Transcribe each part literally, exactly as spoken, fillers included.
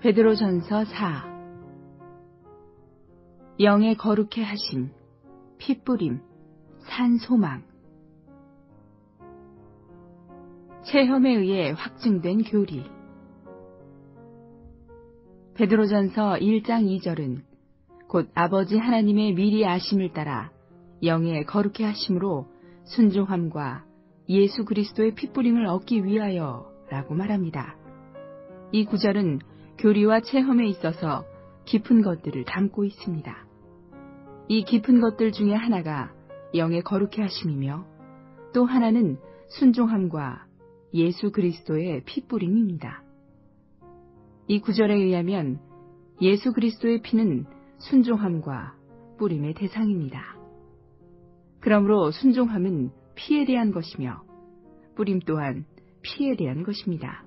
베드로전서 사. 영의 거룩해 하심, 핏뿌림, 산 소망. 체험에 의해 확증된 교리. 베드로전서 일 장 이 절은 곧 아버지 하나님의 미리 아심을 따라 영의 거룩해 하심으로 순종함과 예수 그리스도의 핏뿌림을 얻기 위하여 라고 말합니다. 이 구절은 교리와 체험에 있어서 깊은 것들을 담고 있습니다. 이 깊은 것들 중에 하나가 영의 거룩해 하심이며 또 하나는 순종함과 예수 그리스도의 핏뿌림입니다. 이 구절에 의하면 예수 그리스도의 피는 순종함과 뿌림의 대상입니다. 그러므로 순종함은 피에 대한 것이며 뿌림 또한 피에 대한 것입니다.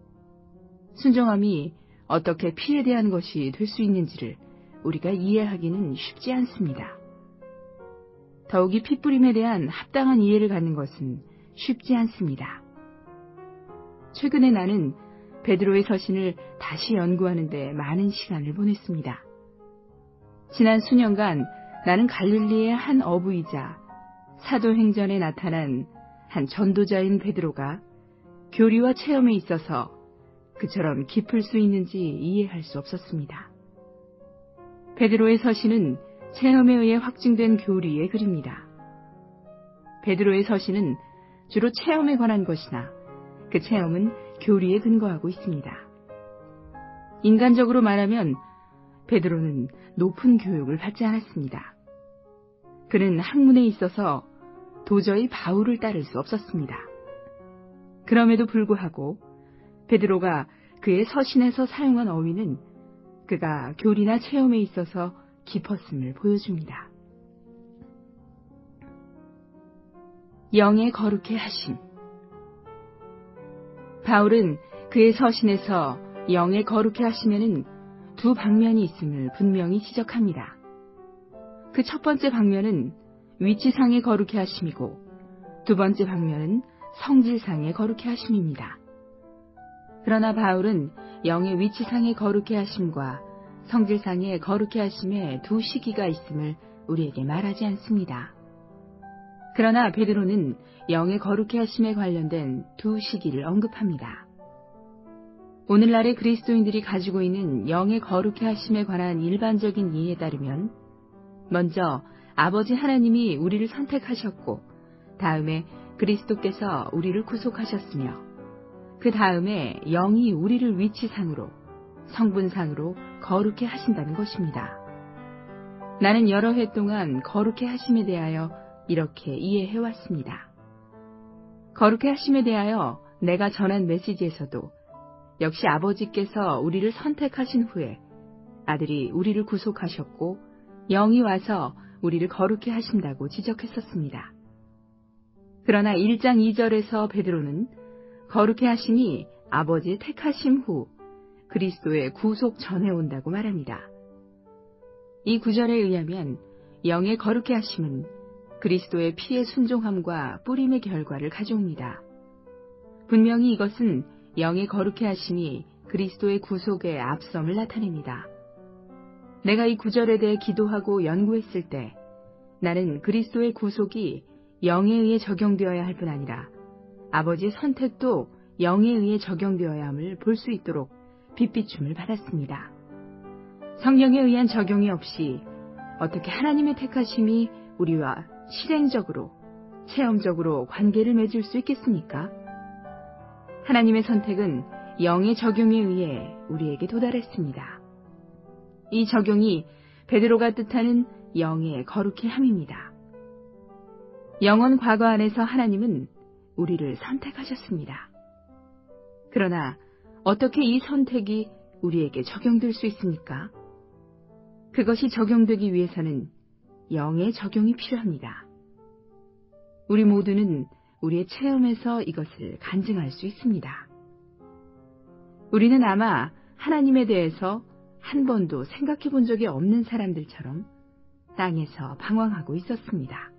순종함이 어떻게 피에 대한 것이 될 수 있는지를 우리가 이해하기는 쉽지 않습니다. 더욱이 핏뿌림에 대한 합당한 이해를 갖는 것은 쉽지 않습니다. 최근에 나는 베드로의 서신을 다시 연구하는 데 많은 시간을 보냈습니다. 지난 수년간 나는 갈릴리의 한 어부이자 사도행전에 나타난 한 전도자인 베드로가 교리와 체험에 있어서 그처럼 깊을 수 있는지 이해할 수 없었습니다. 베드로의 서신은 체험에 의해 확증된 교리의 글입니다. 베드로의 서신은 주로 체험에 관한 것이나 그 체험은 교리에 근거하고 있습니다. 인간적으로 말하면 베드로는 높은 교육을 받지 않았습니다. 그는 학문에 있어서 도저히 바울을 따를 수 없었습니다. 그럼에도 불구하고 베드로가 그의 서신에서 사용한 어휘는 그가 교리나 체험에 있어서 깊었음을 보여줍니다. 영의 거룩해 하심. 바울은 그의 서신에서 영의 거룩해 하심에는 두 방면이 있음을 분명히 지적합니다. 그 첫 번째 방면은 위치상의 거룩해 하심이고 두 번째 방면은 성질상의 거룩해 하심입니다. 그러나 바울은 영의 위치상의 거룩해 하심과 성질상의 거룩해 하심에 두 시기가 있음을 우리에게 말하지 않습니다. 그러나 베드로는 영의 거룩해 하심에 관련된 두 시기를 언급합니다. 오늘날의 그리스도인들이 가지고 있는 영의 거룩해 하심에 관한 일반적인 이해에 따르면 먼저 아버지 하나님이 우리를 선택하셨고 다음에 그리스도께서 우리를 구속하셨으며 그 다음에 영이 우리를 위치상으로 성분상으로 거룩해 하신다는 것입니다. 나는 여러 해 동안 거룩해 하심에 대하여 이렇게 이해해왔습니다. 거룩해 하심에 대하여 내가 전한 메시지에서도 역시 아버지께서 우리를 선택하신 후에 아들이 우리를 구속하셨고 영이 와서 우리를 거룩해 하신다고 지적했었습니다. 그러나 일 장 이 절에서 베드로는 거룩해 하심이 아버지의 택하심 후 그리스도의 구속 전에 온다고 말합니다. 이 구절에 의하면 영의 거룩해 하심은 그리스도의 피의 순종함과 뿌림의 결과를 가져옵니다. 분명히 이것은 영의 거룩해 하심이 그리스도의 구속의 앞섬을 나타냅니다. 내가 이 구절에 대해 기도하고 연구했을 때 나는 그리스도의 구속이 영에 의해 적용되어야 할 뿐 아니라 아버지의 선택도 영에 의해 적용되어야 함을 볼 수 있도록 빛비춤을 받았습니다. 성령에 의한 적용이 없이 어떻게 하나님의 택하심이 우리와 실행적으로, 체험적으로 관계를 맺을 수 있겠습니까? 하나님의 선택은 영의 적용에 의해 우리에게 도달했습니다. 이 적용이 베드로가 뜻하는 영의 거룩해 함입니다. 영원 과거 안에서 하나님은 우리를 선택하셨습니다. 그러나 어떻게 이 선택이 우리에게 적용될 수 있습니까? 그것이 적용되기 위해서는 영의 적용이 필요합니다. 우리 모두는 우리의 체험에서 이것을 간증할 수 있습니다. 우리는 아마 하나님에 대해서 한 번도 생각해 본 적이 없는 사람들처럼 땅에서 방황하고 있었습니다.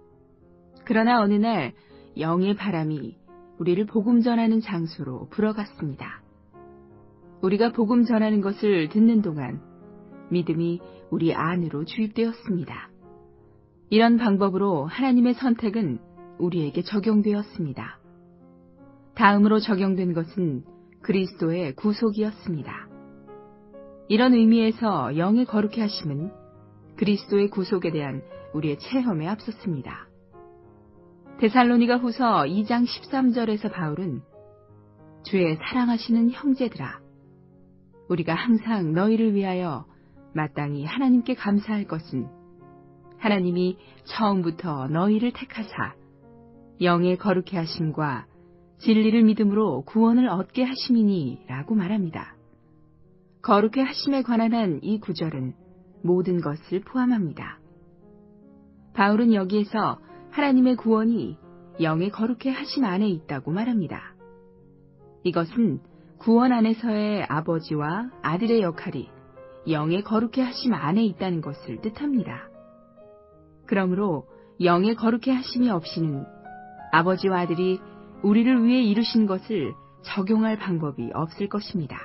그러나 어느 날 영의 바람이 우리를 복음 전하는 장소로 불어갔습니다. 우리가 복음 전하는 것을 듣는 동안 믿음이 우리 안으로 주입되었습니다. 이런 방법으로 하나님의 선택은 우리에게 적용되었습니다. 다음으로 적용된 것은 그리스도의 구속이었습니다. 이런 의미에서 영의 거룩해 하심은 그리스도의 구속에 대한 우리의 체험에 앞섰습니다. 데살로니가 후서 이 장 십삼 절에서 바울은 주의 사랑하시는 형제들아, 우리가 항상 너희를 위하여 마땅히 하나님께 감사할 것은 하나님이 처음부터 너희를 택하사 영의 거룩해 하심과 진리를 믿음으로 구원을 얻게 하심이니 라고 말합니다. 거룩해 하심에 관한 한 이 구절은 모든 것을 포함합니다. 바울은 여기에서 하나님의 구원이 영의 거룩해 하심 안에 있다고 말합니다. 이것은 구원 안에서의 아버지와 아들의 역할이 영의 거룩해 하심 안에 있다는 것을 뜻합니다. 그러므로 영의 거룩해 하심이 없이는 아버지와 아들이 우리를 위해 이루신 것을 적용할 방법이 없을 것입니다.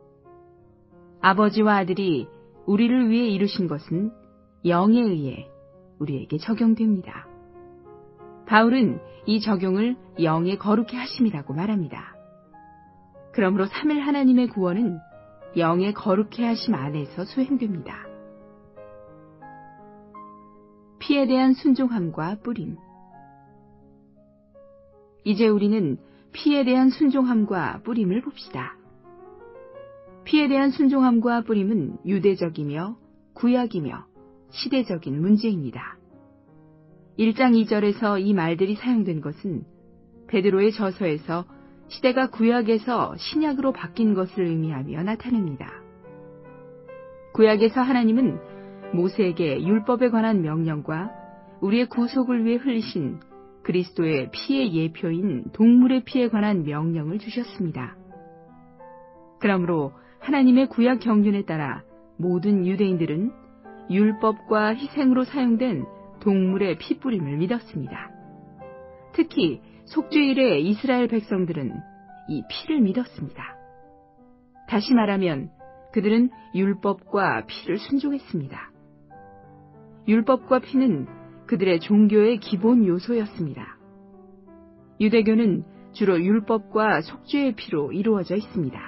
아버지와 아들이 우리를 위해 이루신 것은 영에 의해 우리에게 적용됩니다. 바울은 이 적용을 영의 거룩해 하심이라고 말합니다. 그러므로 삼일 하나님의 구원은 영의 거룩해 하심 안에서 수행됩니다. 피에 대한 순종함과 뿌림. 이제 우리는 피에 대한 순종함과 뿌림을 봅시다. 피에 대한 순종함과 뿌림은 유대적이며 구약이며 시대적인 문제입니다. 일 장 이 절에서 이 말들이 사용된 것은 베드로의 저서에서 시대가 구약에서 신약으로 바뀐 것을 의미하며 나타냅니다. 구약에서 하나님은 모세에게 율법에 관한 명령과 우리의 구속을 위해 흘리신 그리스도의 피의 예표인 동물의 피에 관한 명령을 주셨습니다. 그러므로 하나님의 구약 경륜에 따라 모든 유대인들은 율법과 희생으로 사용된 동물의 피뿌림을 믿었습니다. 특히 속죄일의 이스라엘 백성들은 이 피를 믿었습니다. 다시 말하면 그들은 율법과 피를 순종했습니다. 율법과 피는 그들의 종교의 기본 요소였습니다. 유대교는 주로 율법과 속죄의 피로 이루어져 있습니다.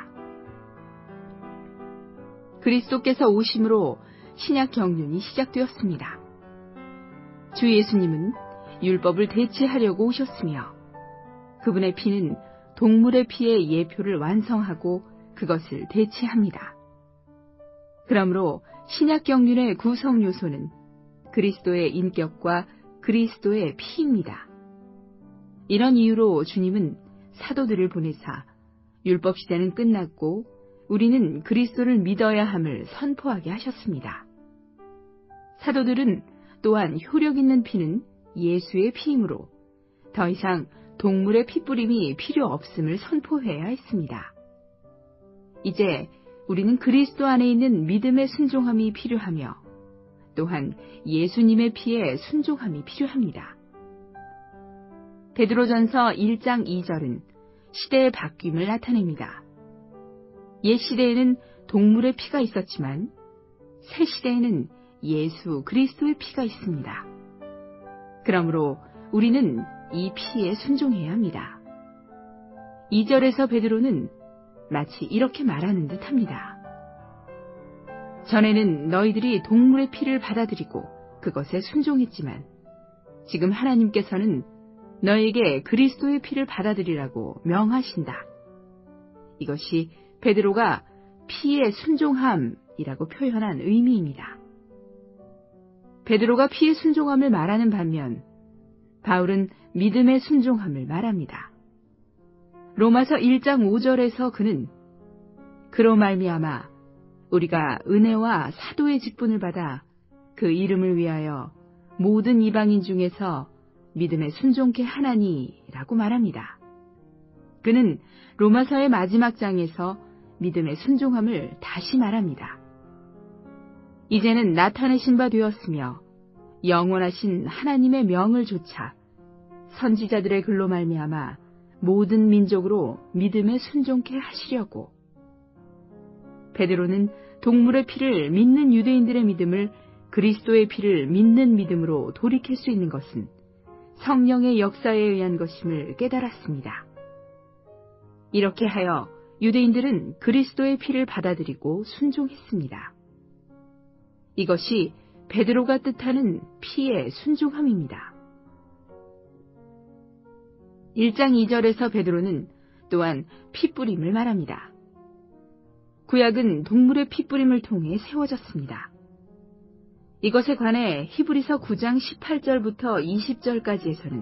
그리스도께서 오심으로 신약 경륜이 시작되었습니다. 주 예수님은 율법을 대체하려고 오셨으며 그분의 피는 동물의 피의 예표를 완성하고 그것을 대체합니다. 그러므로 신약 경륜의 구성 요소는 그리스도의 인격과 그리스도의 피입니다. 이런 이유로 주님은 사도들을 보내사 율법 시대는 끝났고 우리는 그리스도를 믿어야 함을 선포하게 하셨습니다. 사도들은 또한 효력 있는 피는 예수의 피이므로 더 이상 동물의 피뿌림이 필요 없음을 선포해야 했습니다. 이제 우리는 그리스도 안에 있는 믿음의 순종함이 필요하며 또한 예수님의 피에 순종함이 필요합니다. 베드로전서 일 장 이 절은 시대의 바뀜을 나타냅니다. 옛 시대에는 동물의 피가 있었지만 새 시대에는 예수 그리스도의 피가 있습니다. 그러므로 우리는 이 피에 순종해야 합니다. 이 절에서 베드로는 마치 이렇게 말하는 듯합니다. 전에는 너희들이 동물의 피를 받아들이고 그것에 순종했지만 지금 하나님께서는 너희에게 그리스도의 피를 받아들이라고 명하신다. 이것이 베드로가 피의 순종함이라고 표현한 의미입니다. 베드로가 피의 순종함을 말하는 반면 바울은 믿음의 순종함을 말합니다. 로마서 일 장 오 절에서 그는 그로 말미암아 우리가 은혜와 사도의 직분을 받아 그 이름을 위하여 모든 이방인 중에서 믿음에 순종케 하나니라고 말합니다. 그는 로마서의 마지막 장에서 믿음의 순종함을 다시 말합니다. 이제는 나타내신 바 되었으며 영원하신 하나님의 명을 조차 선지자들의 글로 말미암아 모든 민족으로 믿음에 순종케 하시려고 베드로는 동물의 피를 믿는 유대인들의 믿음을 그리스도의 피를 믿는 믿음으로 돌이킬 수 있는 것은 성령의 역사에 의한 것임을 깨달았습니다. 이렇게 하여 유대인들은 그리스도의 피를 받아들이고 순종했습니다. 이것이 베드로가 뜻하는 피의 순종함입니다. 일 장 이 절에서 베드로는 또한 피뿌림을 말합니다. 구약은 동물의 피뿌림을 통해 세워졌습니다. 이것에 관해 히브리서 구 장 십팔 절부터 이십 절까지에서는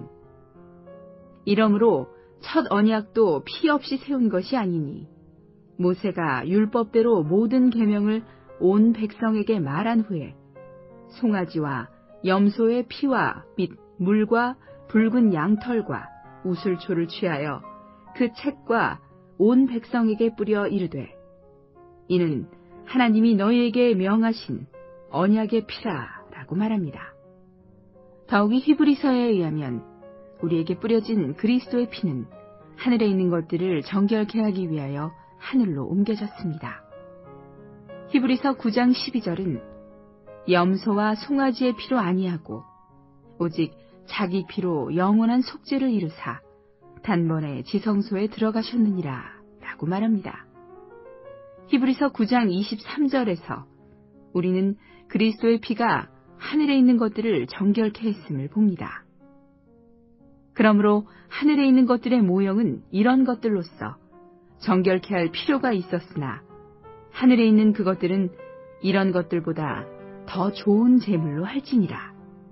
이러므로 첫 언약도 피 없이 세운 것이 아니니 모세가 율법대로 모든 계명을 온 백성에게 말한 후에 송아지와 염소의 피와 및 물과 붉은 양털과 우슬초를 취하여 그 책과 온 백성에게 뿌려 이르되 이는 하나님이 너희에게 명하신 언약의 피라라고 말합니다. 더욱이 히브리서에 의하면 우리에게 뿌려진 그리스도의 피는 하늘에 있는 것들을 정결케 하기 위하여 하늘로 옮겨졌습니다. 히브리서 구 장 십이 절은 염소와 송아지의 피로 아니하고 오직 자기 피로 영원한 속죄를 이루사 단번에 지성소에 들어가셨느니라 라고 말합니다. 히브리서 구 장 이십삼 절에서 우리는 그리스도의 피가 하늘에 있는 것들을 정결케 했음을 봅니다. 그러므로 하늘에 있는 것들의 모형은 이런 것들로서 정결케 할 필요가 있었으나 하늘에 있는 그것들은 이런 것들보다 더 좋은 제물로 할지니라.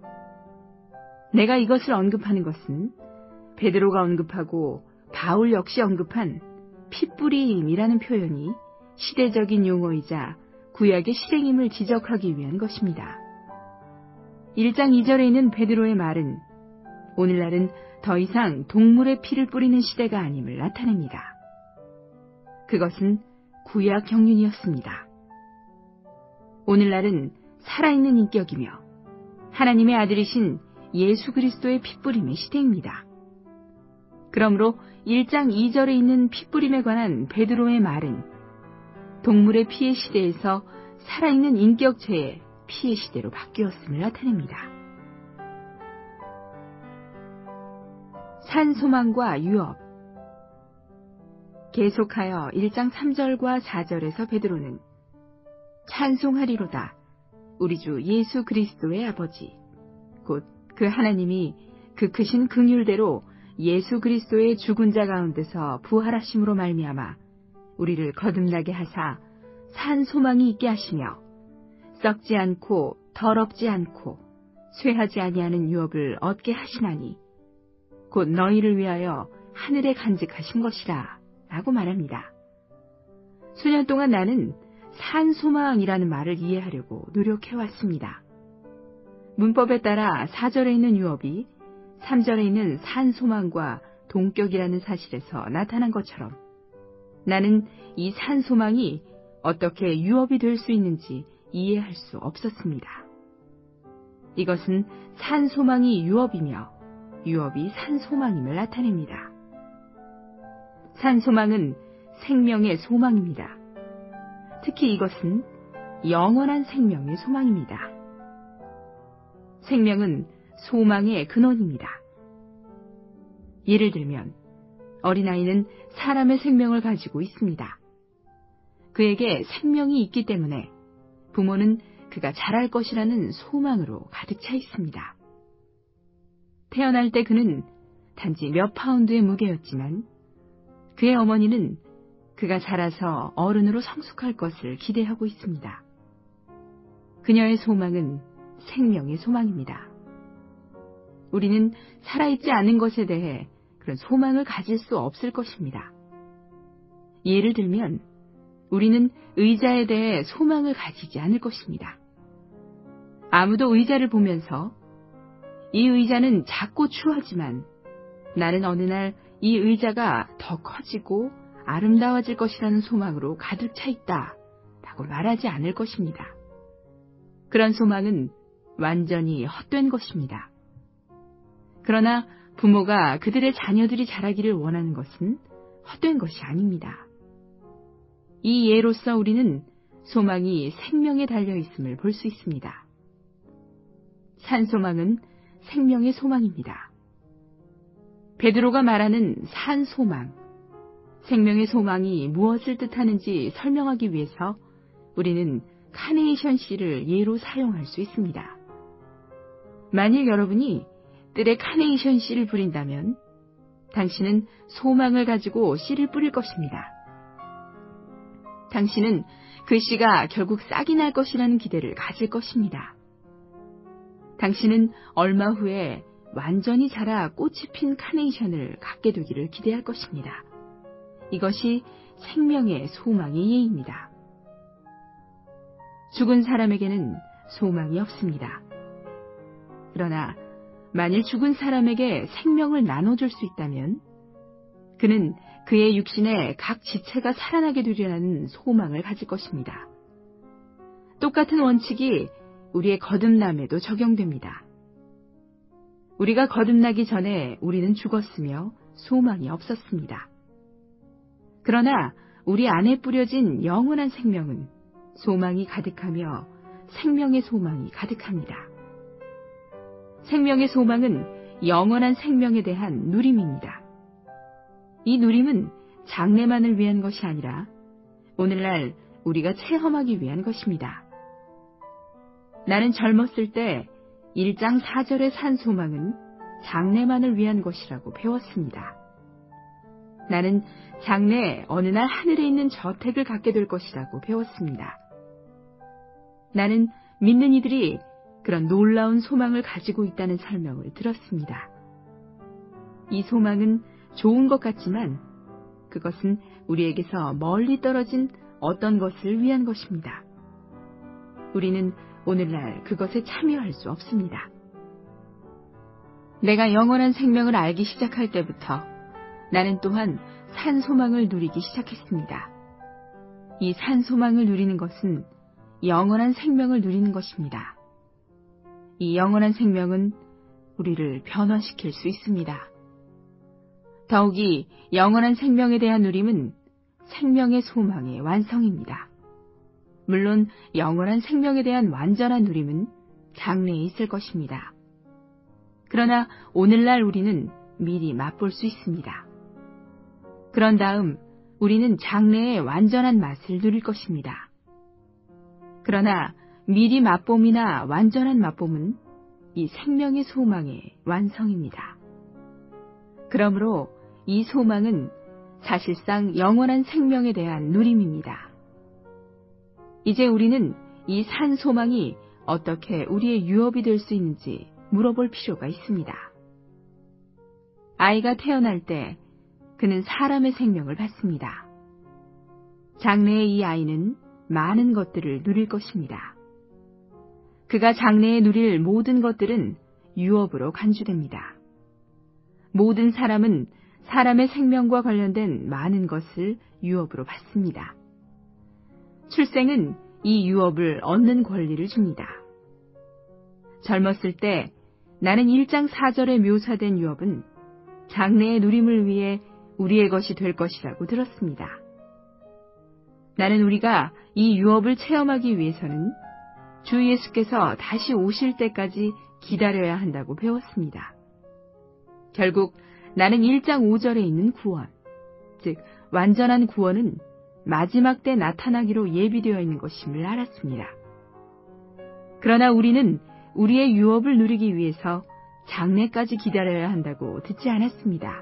내가 이것을 언급하는 것은 베드로가 언급하고 바울 역시 언급한 피뿌림이라는 표현이 시대적인 용어이자 구약의 실행임을 지적하기 위한 것입니다. 일 장 이 절에 있는 베드로의 말은 오늘날은 더 이상 동물의 피를 뿌리는 시대가 아님을 나타냅니다. 그것은 구약 경륜이었습니다. 오늘날은 살아있는 인격이며 하나님의 아들이신 예수 그리스도의 피뿌림의 시대입니다. 그러므로 일 장 이 절에 있는 피뿌림에 관한 베드로의 말은 동물의 피의 시대에서 살아있는 인격체의 피의 시대로 바뀌었음을 나타냅니다. 산소망과 유업. 계속하여 일 장 삼 절과 사 절에서 베드로는 찬송하리로다 우리 주 예수 그리스도의 아버지 곧 그 하나님이 그 크신 긍휼대로 예수 그리스도의 죽은 자 가운데서 부활하심으로 말미암아 우리를 거듭나게 하사 산 소망이 있게 하시며 썩지 않고 더럽지 않고 쇠하지 아니하는 유업을 얻게 하시나니 곧 너희를 위하여 하늘에 간직하신 것이라 라고 말합니다. 수년 동안 나는 산 소망이라는 말을 이해하려고 노력해왔습니다. 문법에 따라 사 절에 있는 유업이 삼 절에 있는 산 소망과 동격이라는 사실에서 나타난 것처럼 나는 이 산 소망이 어떻게 유업이 될 수 있는지 이해할 수 없었습니다. 이것은 산 소망이 유업이며 유업이 산 소망임을 나타냅니다. 산 소망은 생명의 소망입니다. 특히 이것은 영원한 생명의 소망입니다. 생명은 소망의 근원입니다. 예를 들면 어린아이는 사람의 생명을 가지고 있습니다. 그에게 생명이 있기 때문에 부모는 그가 자랄 것이라는 소망으로 가득 차 있습니다. 태어날 때 그는 단지 몇 파운드의 무게였지만 그의 어머니는 그가 자라서 어른으로 성숙할 것을 기대하고 있습니다. 그녀의 소망은 생명의 소망입니다. 우리는 살아있지 않은 것에 대해 그런 소망을 가질 수 없을 것입니다. 예를 들면 우리는 의자에 대해 소망을 가지지 않을 것입니다. 아무도 의자를 보면서 이 의자는 작고 추하지만 나는 어느 날 이 의자가 더 커지고 아름다워질 것이라는 소망으로 가득 차 있다 라고 말하지 않을 것입니다. 그런 소망은 완전히 헛된 것입니다. 그러나 부모가 그들의 자녀들이 자라기를 원하는 것은 헛된 것이 아닙니다. 이 예로서 우리는 소망이 생명에 달려 있음을 볼 수 있습니다. 산소망은 생명의 소망입니다. 베드로가 말하는 산소망, 생명의 소망이 무엇을 뜻하는지 설명하기 위해서 우리는 카네이션 씨를 예로 사용할 수 있습니다. 만일 여러분이 뜰에 카네이션 씨를 뿌린다면 당신은 소망을 가지고 씨를 뿌릴 것입니다. 당신은 그 씨가 결국 싹이 날 것이라는 기대를 가질 것입니다. 당신은 얼마 후에 완전히 자라 꽃이 핀 카네이션을 갖게 되기를 기대할 것입니다. 이것이 생명의 소망의 예입니다. 죽은 사람에게는 소망이 없습니다. 그러나 만일 죽은 사람에게 생명을 나눠줄 수 있다면 그는 그의 육신의 각 지체가 살아나게 되리라는 소망을 가질 것입니다. 똑같은 원칙이 우리의 거듭남에도 적용됩니다. 우리가 거듭나기 전에 우리는 죽었으며 소망이 없었습니다. 그러나 우리 안에 뿌려진 영원한 생명은 소망이 가득하며 생명의 소망이 가득합니다. 생명의 소망은 영원한 생명에 대한 누림입니다. 이 누림은 장래만을 위한 것이 아니라 오늘날 우리가 체험하기 위한 것입니다. 나는 젊었을 때 일 장 사 절의 산 소망은 장래만을 위한 것이라고 배웠습니다. 나는 장래에 어느 날 하늘에 있는 저택을 갖게 될 것이라고 배웠습니다. 나는 믿는 이들이 그런 놀라운 소망을 가지고 있다는 설명을 들었습니다. 이 소망은 좋은 것 같지만 그것은 우리에게서 멀리 떨어진 어떤 것을 위한 것입니다. 우리는 오늘날 그것에 참여할 수 없습니다. 내가 영원한 생명을 알기 시작할 때부터 나는 또한 산소망을 누리기 시작했습니다. 이 산소망을 누리는 것은 영원한 생명을 누리는 것입니다. 이 영원한 생명은 우리를 변화시킬 수 있습니다. 더욱이 영원한 생명에 대한 누림은 생명의 소망의 완성입니다. 물론 영원한 생명에 대한 완전한 누림은 장래에 있을 것입니다. 그러나 오늘날 우리는 미리 맛볼 수 있습니다. 그런 다음 우리는 장래의 완전한 맛을 누릴 것입니다. 그러나 미리 맛봄이나 완전한 맛봄은 이 생명의 소망의 완성입니다. 그러므로 이 소망은 사실상 영원한 생명에 대한 누림입니다. 이제 우리는 이 산 소망이 어떻게 우리의 유업이 될 수 있는지 물어볼 필요가 있습니다. 아이가 태어날 때 그는 사람의 생명을 받습니다. 장래의 이 아이는 많은 것들을 누릴 것입니다. 그가 장래에 누릴 모든 것들은 유업으로 간주됩니다. 모든 사람은 사람의 생명과 관련된 많은 것을 유업으로 받습니다. 출생은 이 유업을 얻는 권리를 줍니다. 젊었을 때 나는 일 장 사 절에 묘사된 유업은 장래의 누림을 위해 우리의 것이 될 것이라고 들었습니다. 나는 우리가 이 유업을 체험하기 위해서는 주 예수께서 다시 오실 때까지 기다려야 한다고 배웠습니다. 결국 나는 일 장 오 절에 있는 구원, 즉 완전한 구원은 마지막 때 나타나기로 예비되어 있는 것임을 알았습니다. 그러나 우리는 우리의 유업을 누리기 위해서 장래까지 기다려야 한다고 듣지 않았습니다.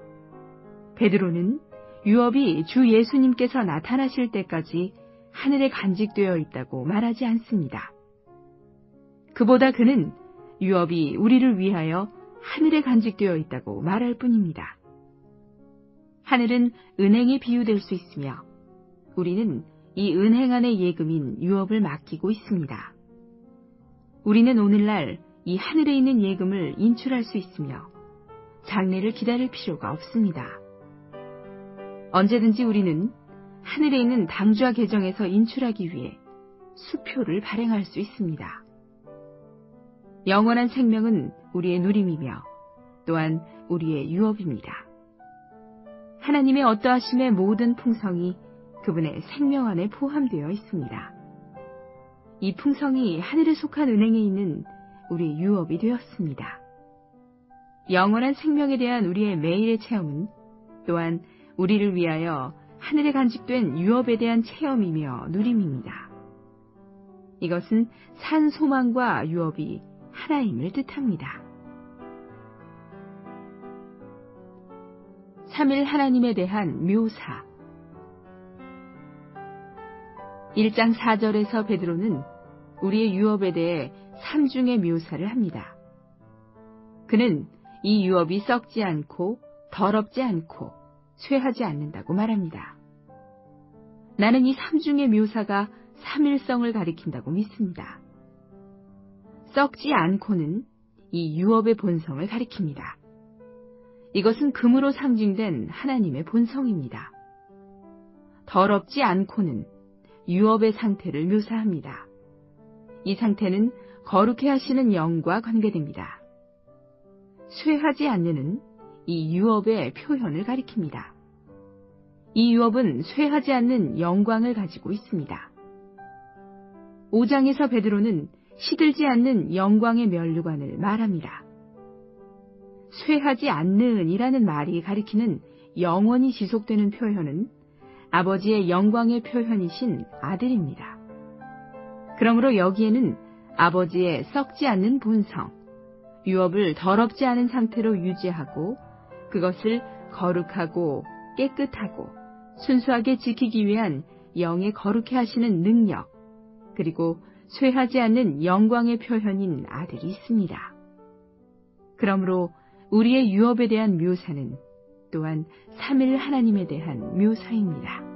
베드로는 유업이 주 예수님께서 나타나실 때까지 하늘에 간직되어 있다고 말하지 않습니다. 그보다 그는 유업이 우리를 위하여 하늘에 간직되어 있다고 말할 뿐입니다. 하늘은 은행에 비유될 수 있으며 우리는 이 은행 안의 예금인 유업을 맡기고 있습니다. 우리는 오늘날 이 하늘에 있는 예금을 인출할 수 있으며 장래를 기다릴 필요가 없습니다. 언제든지 우리는 하늘에 있는 당좌 계정에서 인출하기 위해 수표를 발행할 수 있습니다. 영원한 생명은 우리의 누림이며 또한 우리의 유업입니다. 하나님의 어떠하심의 모든 풍성이 그분의 생명 안에 포함되어 있습니다. 이 풍성이 하늘에 속한 은행에 있는 우리의 유업이 되었습니다. 영원한 생명에 대한 우리의 매일의 체험은 또한 우리를 위하여 하늘에 간직된 유업에 대한 체험이며 누림입니다. 이것은 산 소망과 유업이 하나임을 뜻합니다. 삼일 하나님에 대한 묘사. 일 장 사 절에서 베드로는 우리의 유업에 대해 삼중의 묘사를 합니다. 그는 이 유업이 썩지 않고 더럽지 않고 쇠하지 않는다고 말합니다. 나는 이 삼중의 묘사가 삼일성을 가리킨다고 믿습니다. 썩지 않고는 이 유업의 본성을 가리킵니다. 이것은 금으로 상징된 하나님의 본성입니다. 더럽지 않고는 유업의 상태를 묘사합니다. 이 상태는 거룩해 하시는 영과 관계됩니다. 쇠하지 않는 이 유업의 표현을 가리킵니다. 이 유업은 쇠하지 않는 영광을 가지고 있습니다. 오 장에서 베드로는 시들지 않는 영광의 면류관을 말합니다. 쇠하지 않는 이라는 말이 가리키는 영원히 지속되는 표현은 아버지의 영광의 표현이신 아들입니다. 그러므로 여기에는 아버지의 썩지 않는 본성, 유업을 더럽지 않은 상태로 유지하고 그것을 거룩하고 깨끗하고 순수하게 지키기 위한 영의 거룩해 하시는 능력, 그리고 쇠하지 않는 영광의 표현인 아들이 있습니다. 그러므로 우리의 유업에 대한 묘사는 또한 삼일 하나님에 대한 묘사입니다.